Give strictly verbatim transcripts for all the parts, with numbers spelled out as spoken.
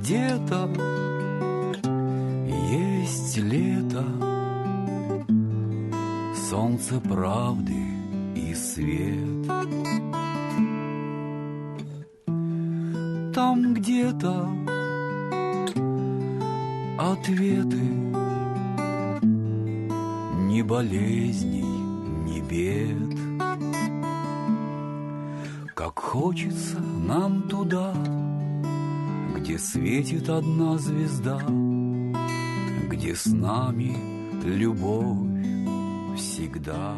где-то есть лето, солнце правды и свет. Там где-то ответы, ни болезней, ни бед. Как хочется нам туда, где светит одна звезда, где с нами любовь всегда.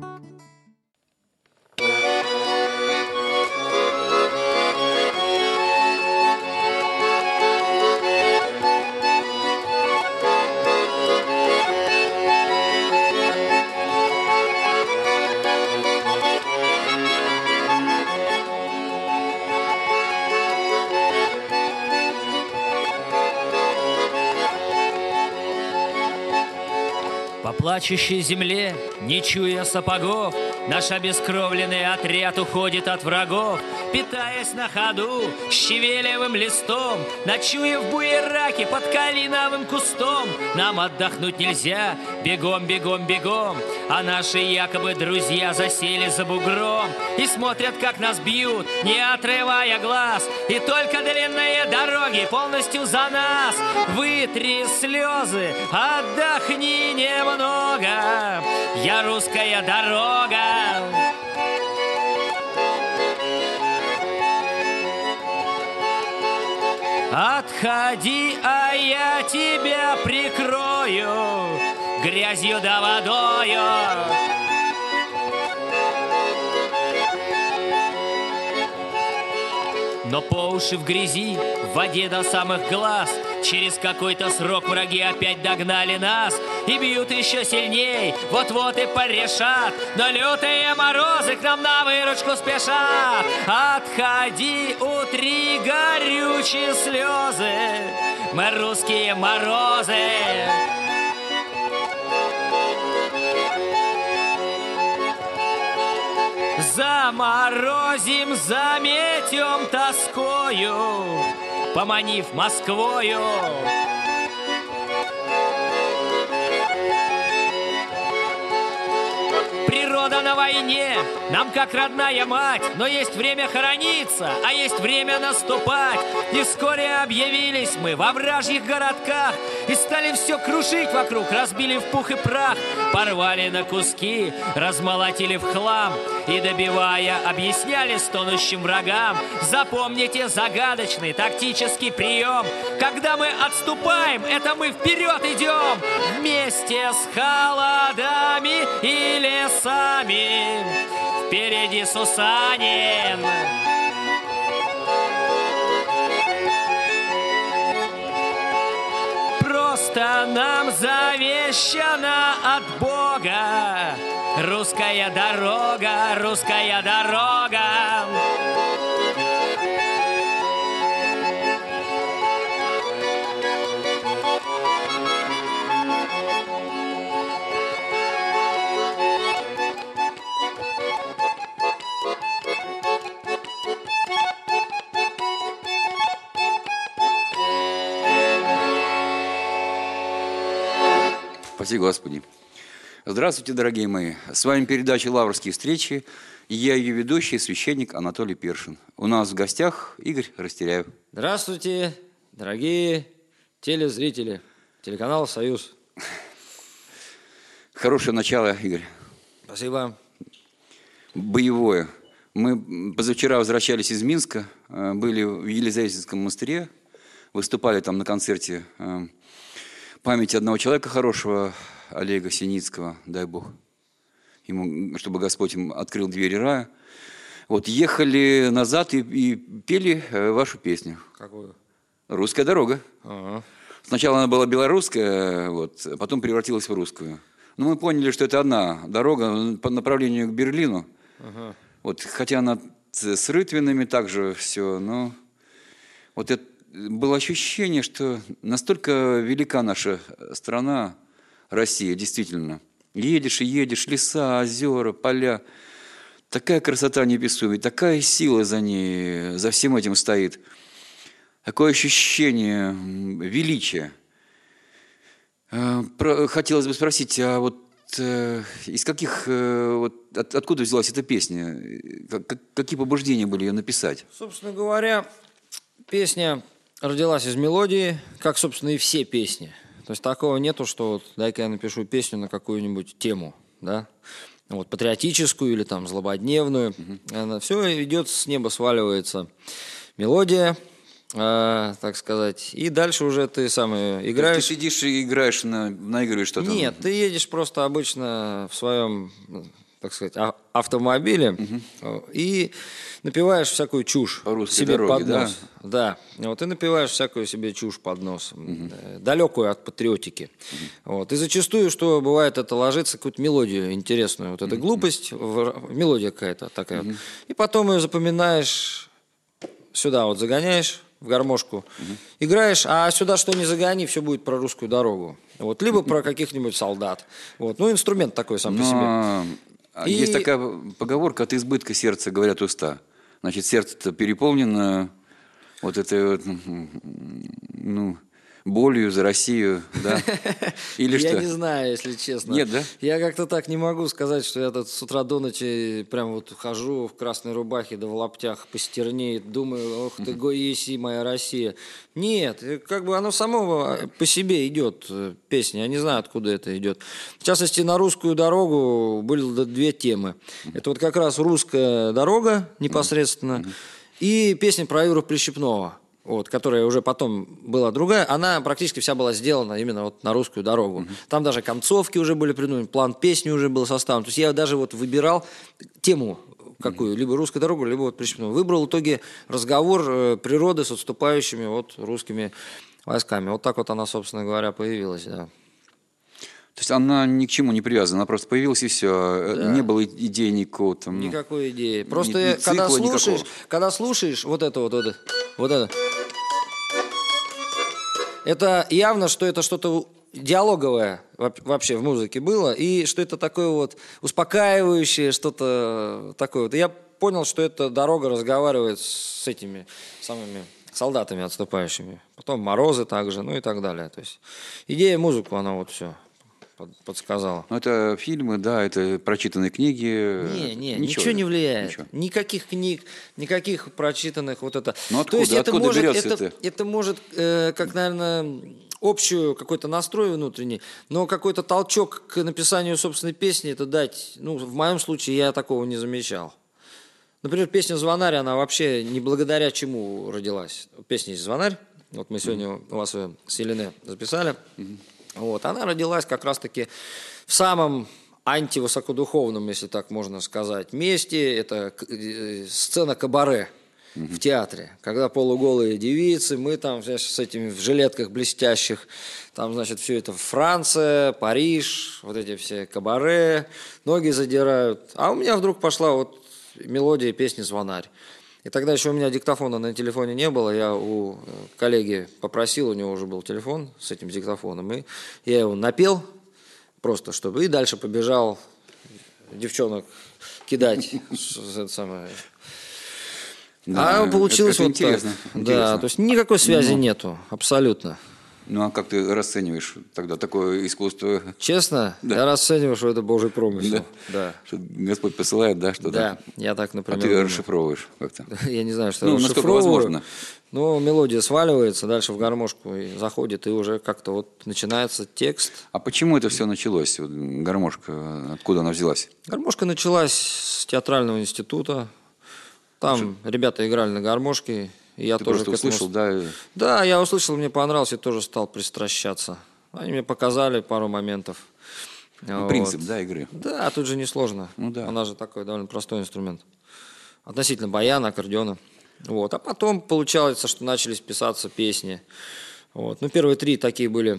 По плачущей земле, не чуя сапогов, наш обескровленный отряд уходит от врагов, питаясь на ходу щавелевым листом, ночуя в буераке под калиновым кустом. Нам отдохнуть нельзя, бегом, бегом, бегом, а наши якобы друзья засели за бугром и смотрят, как нас бьют, не отрывая глаз, и только длинные дороги полностью за нас. Вытри слезы, отдохни немного, я русская дорога. Отходи, а я тебя прикрою грязью да водою. Но по уши в грязи, в воде до самых глаз, через какой-то срок враги опять догнали нас и бьют еще сильней, вот-вот и порешат, но лютые морозы к нам на выручку спешат. Отходи, утри горючие слезы, мы русские морозы. Заморозим, заметем тоскою, поманив Москвою. Природа на войне, нам как родная мать, но есть время хорониться, а есть время наступать. И вскоре объявились мы во вражьих городках и стали все крушить вокруг, разбили в пух и прах, порвали на куски, размолотили в хлам и, добивая, объясняли стонущим врагам: запомните загадочный тактический прием. Когда мы отступаем, это мы вперед идем вместе с холодами и лесами. Впереди Сусанин. Просто нам завещана от Бога русская дорога, русская дорога. Спасибо, Господи. Здравствуйте, дорогие мои. С вами передача «Лаврские встречи». И я ее ведущий, священник Анатолий Першин. У нас в гостях Игорь Растеряев. Здравствуйте, дорогие телезрители. Телеканал «Союз». Хорошее начало, Игорь. Спасибо. Боевое. Мы позавчера возвращались из Минска, были в Елизаветинском монастыре, выступали там на концерте памяти одного человека хорошего, Олега Синицкого, дай Бог, ему, чтобы Господь им открыл двери рая. Вот, ехали назад и, и пели вашу песню. Какую? «Русская дорога». Ага. Сначала она была белорусская, вот, потом превратилась в русскую. Но мы поняли, что это одна дорога по направлению к Берлину. Ага. Вот, хотя она с рытвинами также все, но вот это было ощущение, что настолько велика наша страна, Россия, действительно. Едешь и едешь, леса, озера, поля. Такая красота неописуемая, такая сила за ней, за всем этим стоит. такое ощущение м, величия. Э, про- Хотелось бы спросить, а вот э, из каких, э, вот от- откуда взялась эта песня? Э, как- как- Какие побуждения были ее написать? Собственно говоря, песня родилась из мелодии, как, собственно, и все песни. То есть такого нету, что вот дай-ка я напишу песню на какую-нибудь тему, да, вот, патриотическую или там злободневную. Она, все идет с неба, сваливается мелодия, э, так сказать, и дальше уже ты сам ее Ты играешь. сидишь и играешь, на, наигрываешь что-то? Нет, ты едешь просто обычно в своем, ну, так сказать, а- автомобиле э, и напиваешь всякую чушь По русской себе дороге, под нос. Да? Вот ты напиваешь всякую себе чушь под нос, э, далекую от патриотики. Вот. И зачастую, что бывает, это ложится какую-то мелодию интересную. Вот эта глупость, в- мелодия какая-то такая. вот. И потом ее запоминаешь, сюда вот загоняешь в гармошку, играешь, а сюда что не загони, все будет про русскую дорогу. Вот. Либо про каких-нибудь солдат. Вот. Ну, инструмент такой сам по себе. Но а И- есть такая поговорка: от избытка сердца говорят уста. Значит, сердце-то переполнено вот этой вот, ну, болью за Россию, да? Или Я что? не знаю, если честно. Нет, да? Я как-то так не могу сказать, что я тут с утра до ночи прям вот хожу в красной рубахе, да в лаптях постернее, думаю, ох ты, гой еси, моя Россия. Нет, э, как бы оно само по себе идет, э, песня. Я не знаю, откуда это идет. В частности, на русскую дорогу были две темы. Это вот как раз русская дорога непосредственно и песня про Юру Прищепного. Вот, которая уже потом была другая, она практически вся была сделана именно вот на русскую дорогу. Mm-hmm. Там даже концовки уже были придуманы, план песни уже был составлен. То есть я даже вот выбирал тему какую, mm-hmm. либо русскую дорогу, либо вот Прищепного. Выбрал в итоге разговор э, природы с отступающими вот русскими войсками. Вот так вот она, собственно говоря, появилась, да. То есть она ни к чему не привязана, она просто появилась и все. Да. Не было идеи никакого там. ну, Никакой идеи. Просто ни когда цикла слушаешь, никакого. когда слушаешь вот это вот, вот это, вот это, это явно, что это что-то диалоговое воп- вообще в музыке было, и что это такое вот успокаивающее, что-то такое вот. И я понял, что эта дорога разговаривает с этими самыми солдатами отступающими. Потом Морозы также, ну и так далее. То есть идея, музыку, она вот все подсказала. Ну, это фильмы, да, это прочитанные книги. Не, не, ничего, не влияет. Ничего. Никаких книг, никаких прочитанных вот это. Ну, То есть откуда? это Откуда может, берется это, это? это может, э, как, наверное, общую какой-то настрой внутренний, но какой-то толчок к написанию собственной песни это дать. Ну, в моем случае я такого не замечал. Например, песня «Звонарь», она вообще не благодаря чему родилась. Песня есть «Звонарь». Вот мы сегодня mm-hmm. у вас ее с Еленой записали. Mm-hmm. Вот, она родилась как раз-таки в самом антивысокодуховном, если так можно сказать, месте. Это сцена кабаре mm-hmm. в театре. Когда полуголые девицы, мы там значит, с этими в жилетках блестящих, там, значит, все это Франция, Париж, вот эти все кабаре, ноги задирают. А у меня вдруг пошла вот мелодия песни «Звонарь». И тогда еще у меня диктофона на телефоне не было, я у коллеги попросил, у него уже был телефон с этим диктофоном, и я его напел просто, чтобы, и дальше побежал девчонок кидать. Это самое. Да, А получилось это вот интересно, так. интересно. Да, то есть никакой связи Ну. нету, абсолютно. Ну, а как ты расцениваешь тогда такое искусство? Честно, Да. я расцениваю, что это Божий промысел. Да. Да. Что Господь посылает, да, что-то? Да, я так, А например, ты думаю. расшифровываешь как-то? Я не знаю, что Ну, я насколько расшифровываю. возможно. Но мелодия сваливается дальше в гармошку и заходит, и уже как-то вот начинается текст. А почему это все началось? Вот гармошка, откуда она взялась? Гармошка началась с театрального института. Там ребята играли на гармошке. И я Ты тоже просто к этому- услышал, да? и- Да, я услышал, мне понравилось, и тоже стал пристращаться. Они мне показали пару моментов. Ну, Вот. принцип, да, игры. Да, тут же несложно. Ну да. Она же такой довольно простой инструмент. Относительно баяна, аккордеона. Вот. А потом получалось, что начались писаться песни. Вот. Ну, первые три такие были,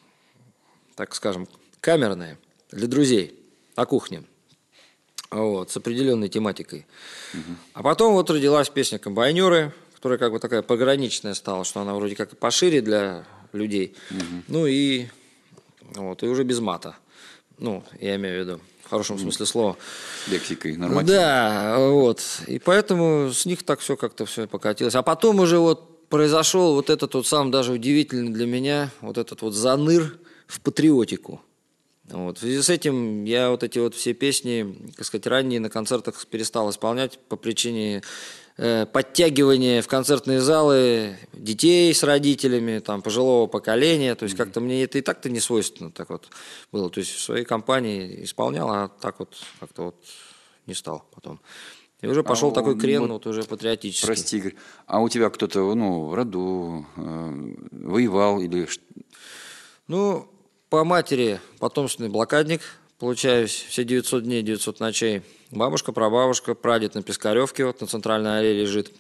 так скажем, камерные, для друзей, о кухне. Вот, с определенной тематикой. Угу. А потом вот родилась песня «Комбайнеры», которая как бы такая пограничная стала, что она вроде как и пошире для людей. Угу. Ну и, вот, и уже без мата. Ну, я имею в виду, в хорошем угу. смысле слова. Лексикой нормально. Да, вот. И поэтому с них так все как-то все покатилось. А потом уже вот произошел вот этот вот сам даже удивительный для меня, вот этот вот заныр в патриотику. Вот. В связи с этим я вот эти вот все песни, так сказать, ранние на концертах перестал исполнять по причине э, подтягивания в концертные залы детей с родителями, там, пожилого поколения. То есть как-то мне это и так-то не свойственно так вот было. То есть в своей компании исполнял, а так вот как-то вот не стал потом. И уже пошел а такой крен, вот, вот уже патриотический. Прости, Игорь, а у тебя кто-то, ну, в роду э, воевал или... Ну... По матери потомственный блокадник, получаюсь, все девятьсот дней, девятьсот ночей. Бабушка, прабабушка, прадед на Пискаревке, вот на центральной аллее лежит.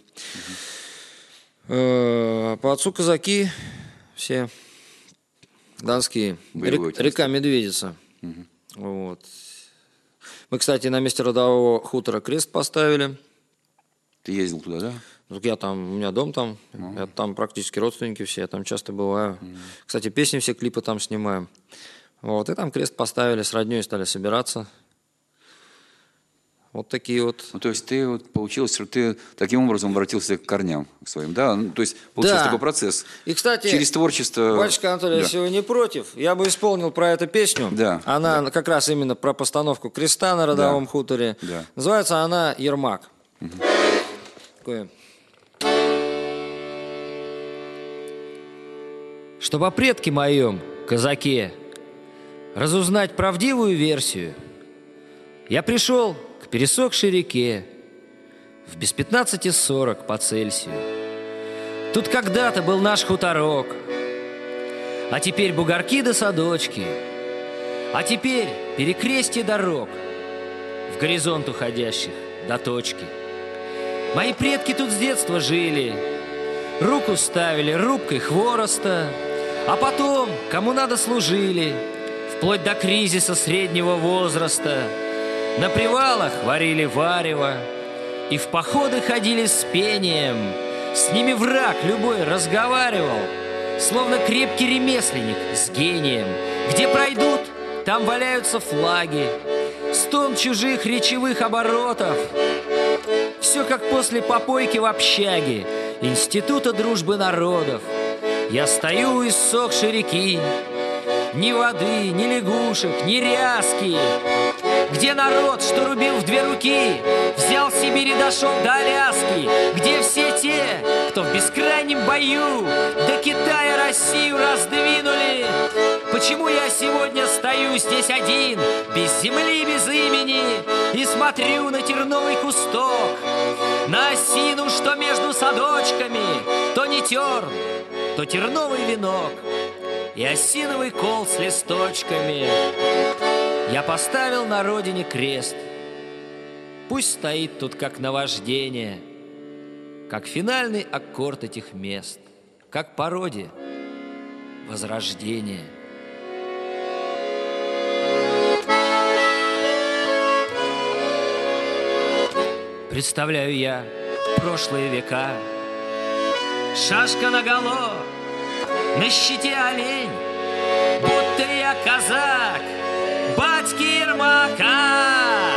Угу. По отцу казаки все донские. Рек, река Медведица. Угу. Вот. Мы, кстати, на месте родового хутора крест поставили. Ты ездил туда, да? Я там, у меня дом там, uh-huh. я там практически родственники все, я там часто бываю. Uh-huh. Кстати, песни, все клипы там снимаем. Вот, и там крест поставили, с роднёй стали собираться. Вот такие вот. Ну, то есть ты вот получилось, что ты таким образом обратился к корням своим, да? Ну, то есть получился да. такой процесс. И, кстати, через творчество. Батюшка Анатолий, да. если вы не против, я бы исполнил про эту песню. Да. Она да. как раз именно про постановку креста на родовом да. хуторе. Да. Называется она «Ермак». Угу. Такое. Чтоб о предке моем, казаке, разузнать правдивую версию, я пришел к пересохшей реке в без пятнадцати сорок по Цельсию. Тут когда-то был наш хуторок, а теперь бугорки да садочки, а теперь перекрестье дорог, в горизонт уходящих до точки. Мои предки тут с детства жили, руку ставили рубкой хвороста, а потом, кому надо, служили, вплоть до кризиса среднего возраста. На привалах варили варево и в походы ходили с пением. С ними враг любой разговаривал, словно крепкий ремесленник с гением. Где пройдут, там валяются флаги, стон чужих речевых оборотов. Все как после попойки в общаге Института дружбы народов. Я стою у иссохшей реки, ни воды, ни лягушек, ни ряски. Где народ, что рубил в две руки, взял Сибирь и дошел до Аляски? Где все те, кто в бескрайнем бою до Китая Россию раздвинули? Почему я сегодня стою здесь один, без земли, без имени, и смотрю на терновый кусток, на осину, что между садочками, то не терн, то терновый венок и осиновый кол с листочками. Я поставил на родине крест, пусть стоит тут как наваждение, как финальный аккорд этих мест, как пародия возрождения. Представляю я прошлые века, шашка наголо, на щите олень, будто я казак батьки Ермака.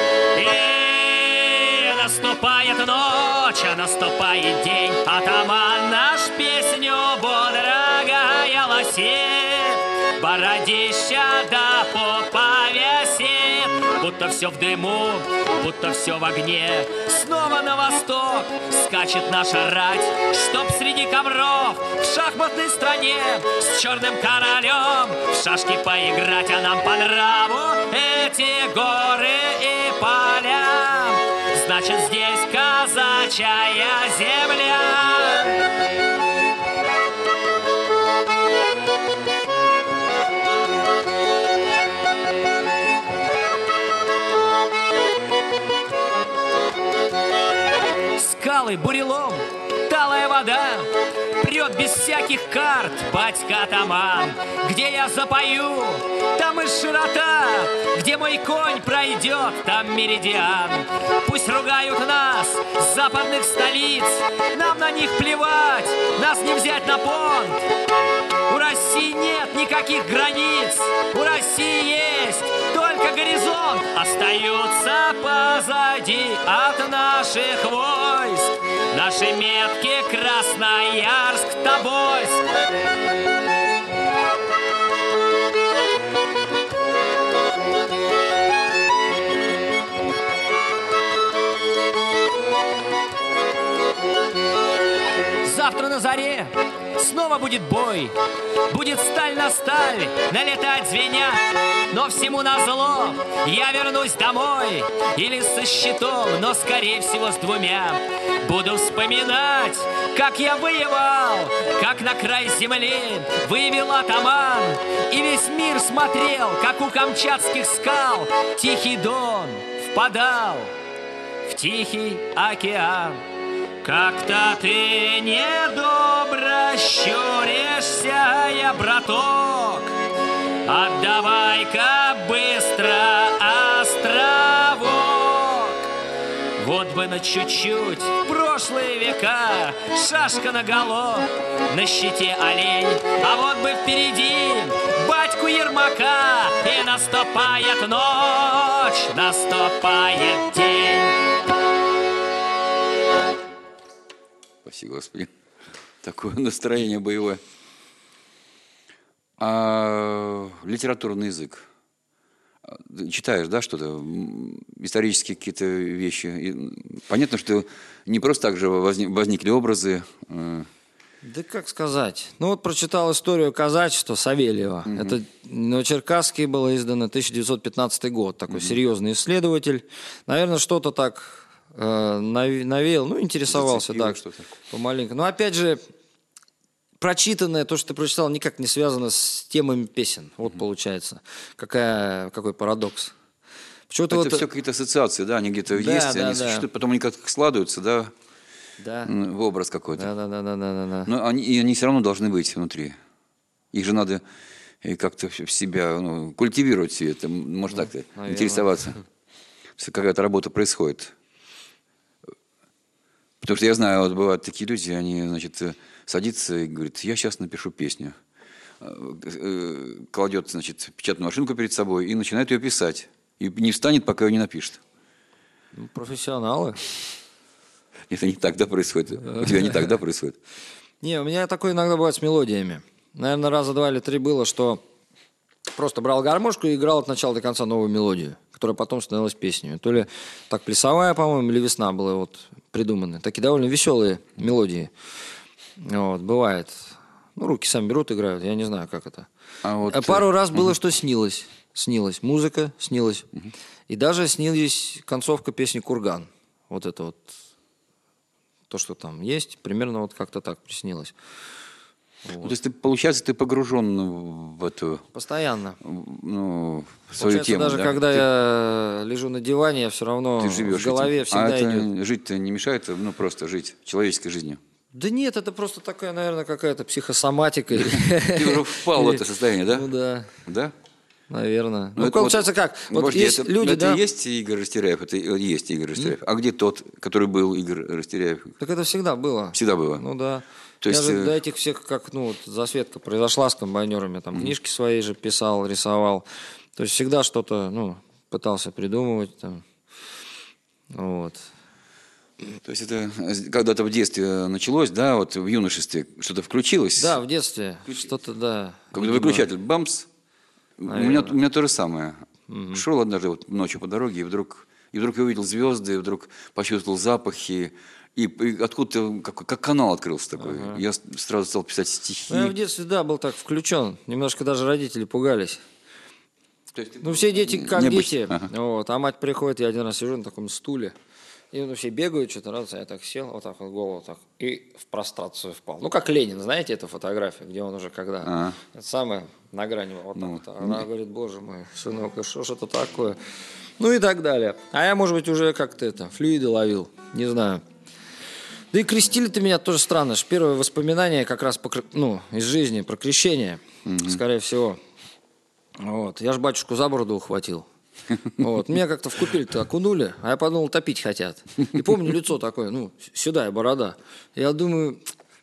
И наступает ночь, а наступает день, атаман наш песню бодро гая лосит, бородища да попа висит, будто все в дыму, будто все в огне. Снова на восток скачет наша рать, чтоб среди ковров в шахматной стране с черным королем в шашки поиграть. А нам по нраву эти горы и поля, значит, здесь казачья земля. Скалы, бурелом, талая вода, прет без всяких карт батька-атаман. Где я запою, там и широта, где мой конь пройдет, там меридиан. Пусть ругают нас с западных столиц, нам на них плевать, нас не взять на понт. У России нет ни никаких границ у России есть, только горизонт остаются позади от наших войск. Наши метки Красноярск, Тобольск. Завтра на заре снова будет бой, будет сталь на сталь налетать звеня. Но всему назло я вернусь домой, или со щитом, но скорее всего с двумя. Буду вспоминать, как я воевал, как на край земли выявил атаман, и весь мир смотрел, как у камчатских скал Тихий Дон впадал в Тихий океан. Как-то ты недобро щуришься, я, браток, отдавай-ка быстро островок. Вот бы на чуть-чуть в прошлые века, шашка наголо, на щите олень, а вот бы впереди батьку Ермака, и наступает ночь, наступает день. Спасибо, Господи. Такое настроение боевое. А литературный язык. Читаешь, да, что-то? Исторические какие-то вещи. И понятно, что не просто так же возникли образы. Да как сказать? Ну вот прочитал историю казачества Савельева. Угу. Это Новочеркасске было издано тысяча девятьсот пятнадцатый год. Такой угу. серьезный исследователь. Наверное, что-то так... навеял, ну, интересовался, да, помаленьку. Но опять же, прочитанное, то, что ты прочитал, никак не связано с темами песен. Вот mm-hmm. получается. Какая, какой парадокс. Почему-то это вот... все какие-то ассоциации, да, они где-то да, есть, да, они да. существуют, потом они как-то складываются, да, да. в образ какой-то. Да, да, да, да, да, да. Но они, и они все равно должны быть внутри. Их же надо как-то в себя, ну, культивировать все это, может ну, так-то, наверное. Интересоваться. Какая-то работа происходит. Потому что я знаю, вот бывают такие люди, они, значит, садятся и говорят, я сейчас напишу песню. Кладет, значит, печатную машинку перед собой и начинает ее писать. И не встанет, пока ее не напишет. Ну, профессионалы. Это не тогда происходит. У тебя не тогда происходит. Не, у меня такое иногда бывает с мелодиями. Наверное, раза два или три было, что просто брал гармошку и играл от начала до конца новую мелодию, которая потом становилась песней. То ли так плясовая, по-моему, или весна была вот придуманы. Такие довольно веселые мелодии. Вот, бывает. Ну, руки сами берут, играют. Я не знаю, как это. А вот... Пару раз было, что снилось. Снилась музыка, снилась. Угу. И даже снилась концовка песни «Курган». Вот это вот. То, что там есть, примерно вот как-то так приснилось. Вот. Ну, то есть, ты, получается, ты погружен в эту... Постоянно. Ну, в свою получается, тему. Даже да? когда ты... я лежу на диване, я все равно в голове этим. всегда а это идет. Жить-то не мешает, ну, просто жить человеческой жизнью? Да нет, это просто такая, наверное, какая-то психосоматика. Ты уже впал в это состояние, да? Ну да. Да? Наверное. Ну, получается как? Вот есть люди, да? Это есть Игорь Растеряев, это есть Игорь Растеряев. А где тот, который был Игорь Растеряев? Так это всегда было. Всегда было? Ну да. То я есть... же до этих всех, как, ну, вот засветка произошла с комбайнерами, там, mm-hmm. книжки свои же писал, рисовал. То есть всегда что-то, ну, пытался придумывать, там, вот. То есть это когда-то в детстве началось, да, вот в юношестве что-то включилось? Да, в детстве Включ... что-то, да. Какой-то выключатель, бамс. У меня, у меня то же самое. Mm-hmm. Шел однажды вот ночью по дороге, и вдруг, и вдруг я увидел звезды, и вдруг почувствовал запахи. И, и откуда-то как, как канал открылся такой. Ага. Я сразу стал писать стихи. Ну, я в детстве, да, был так включен. Немножко даже родители пугались. То есть, ну, все дети как необычно. дети. Ага. Вот, а мать приходит, я один раз сижу на таком стуле. И ну, все бегают, что-то раз, я так сел, вот так вот голову так, и в прострацию впал. Ну, как Ленин, знаете эту фотографию, где он уже когда... Ага. Это самое на грани вот так ну, вот. Она не... говорит, боже мой, сынок, и что ж это такое? Ну и так далее. А я, может быть, уже как-то это, флюиды ловил, не знаю. Да и крестили-то меня тоже странно. Первое воспоминание как раз по, ну, из жизни про крещение, mm-hmm. скорее всего. Вот. Я же батюшку за бороду ухватил. Вот. Меня как-то в купель-то окунули, а я подумал, топить хотят. И помню лицо такое, ну, седая борода. Я думаю,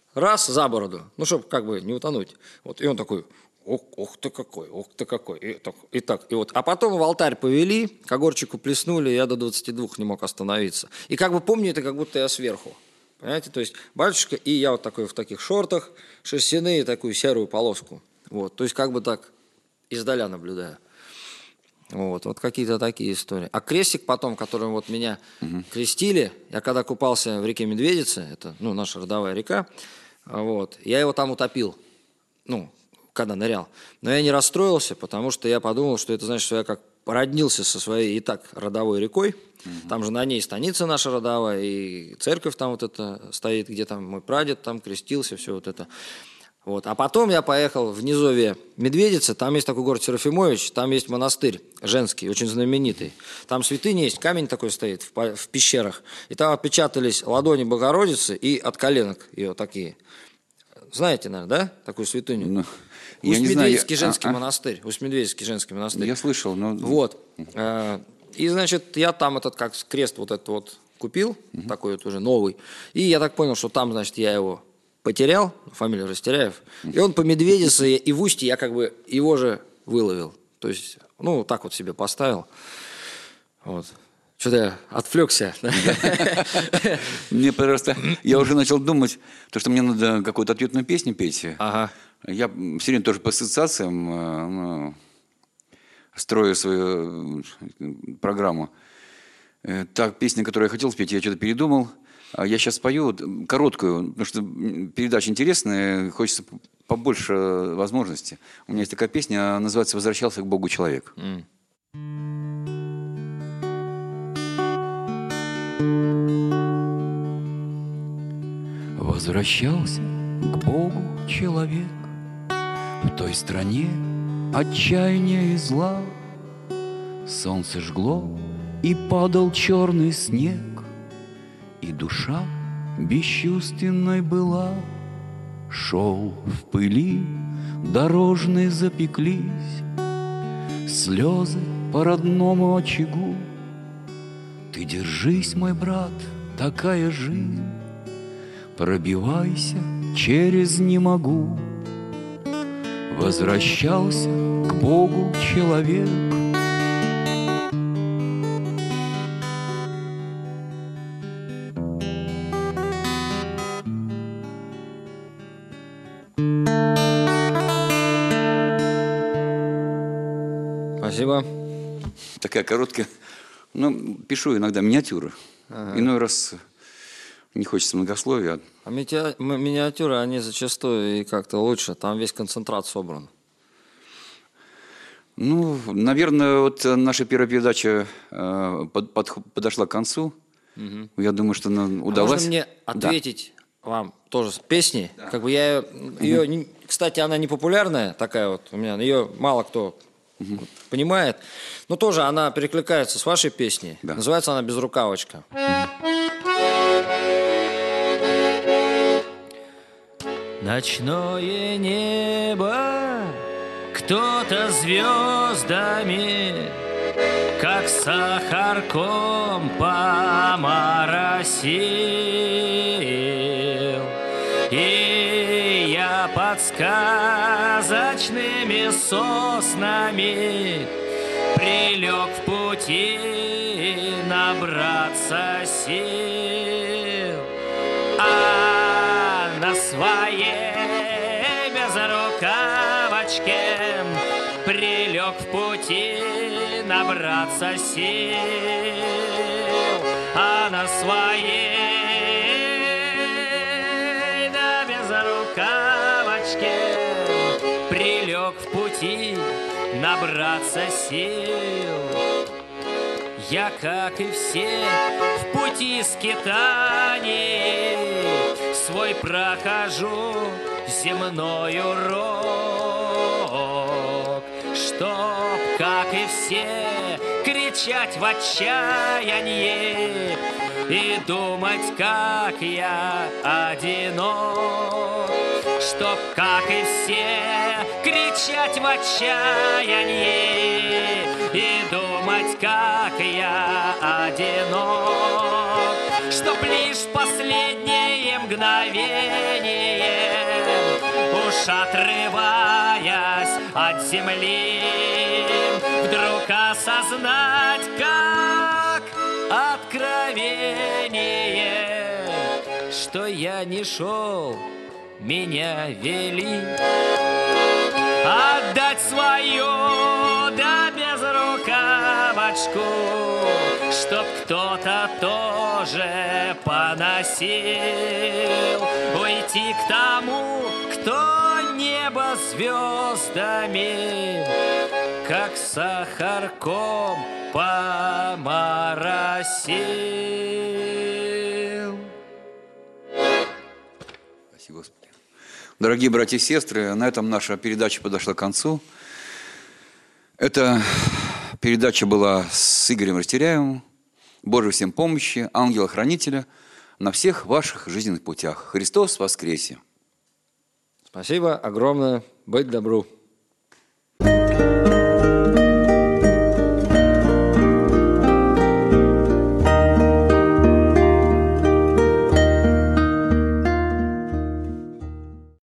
раз за бороду, ну, чтобы как бы не утонуть. Вот, и он такой, ох, ох ты какой, ох ты какой. И так, и так, и вот. А потом в алтарь повели, к огурчику плеснули, я до двадцати двух не мог остановиться. И как бы помню это, как будто я сверху. Понимаете, то есть батюшка, и я вот такой в таких шортах, шерстяные, такую серую полоску. Вот, то есть как бы так издаля наблюдаю. Вот, вот какие-то такие истории. А крестик потом, которым вот меня угу. крестили, я когда купался в реке Медведица, это, ну, наша родовая река, вот, я его там утопил, ну, когда нырял. Но я не расстроился, потому что я подумал, что это значит, что я как породнился со своей и так родовой рекой. Угу. Там же на ней станица наша родовая, и церковь там вот это стоит, где там мой прадед там крестился, все вот это. Вот. А потом я поехал в низовье Медведицы, там есть такой город Серафимович, там есть монастырь женский, очень знаменитый. Там святыня есть, камень такой стоит в, в пещерах, и там отпечатались ладони Богородицы и от коленок ее такие. Знаете, наверное, да, такую святыню? Ну, Усть-Медведицкий женский а, монастырь, Усть-Медведицкий женский монастырь. Я слышал, но... Вот. И, значит, я там этот как крест вот этот вот купил, угу. такой вот уже новый, и я так понял, что там, значит, я его потерял, фамилия Растеряев, и он по Медведице, и в Устье я как бы его же выловил. То есть, ну, так вот себе поставил. Вот. Что-то я отвлекся. Мне просто... Я уже начал думать, то, что мне надо какую-то ответную песню петь. Ага. Я все время тоже по ассоциациям ну, строю свою программу. Та песня, которую я хотел спеть, я что-то передумал. Я сейчас спою короткую, потому что передача интересная, хочется побольше возможностей. У меня есть такая песня, называется «Возвращался к Богу человек». Mm. Возвращался к Богу человек в той стране отчаяния и зла. Солнце жгло, и падал черный снег, и душа бесчувственной была. Шел в пыли, дорожные запеклись, слезы по родному очагу. Ты держись, мой брат, такая жизнь, пробивайся через «не могу». Возвращался к Богу человек. Спасибо. Такая короткая. Ну, пишу иногда миниатюры. Ага. Иной раз не хочется многословия. А миниатюры, они зачастую и как-то лучше. Там весь концентрат собран. Ну, наверное, вот наша первая передача э, под, под, подошла к концу. Угу. Я думаю, что нам удалось. А можно мне ответить да. вам тоже с песней? Да. Как бы я ее, угу. кстати, она не популярная такая вот у меня, ее мало кто угу. понимает, но тоже она перекликается с вашей песней. Да. Называется она «Безрукавочка». Ночное небо кто-то звездами, как сахарком поморосил, и я под сказочными соснами прилег в пути набраться сил, а на своей безрукавочке прилег в пути набраться сил, а на своей да безрукавочке прилег в пути набраться сил. Я, как и все, в пути скитаний свой прохожу земной урок, чтоб, как и все, кричать в отчаянии и думать, как я одинок, чтоб, как и все, кричать в отчаянии и думать, как я одинок, чтоб лишь последнее мгновение лишь отрываясь от земли, вдруг осознать, как откровение, что я не шел, меня вели. Отдать свое, да без рукавочку, чтоб кто-то тоже поносил. Уйти к тому, кто небо звездами, как сахарком поморосил. Спасибо, Господи. Дорогие братья и сестры, на этом наша передача подошла к концу. Эта передача была с Игорем Растеряевым. Божьей всем помощи, ангела-хранителя на всех ваших жизненных путях. Христос воскресе! Спасибо огромное. Быть добру.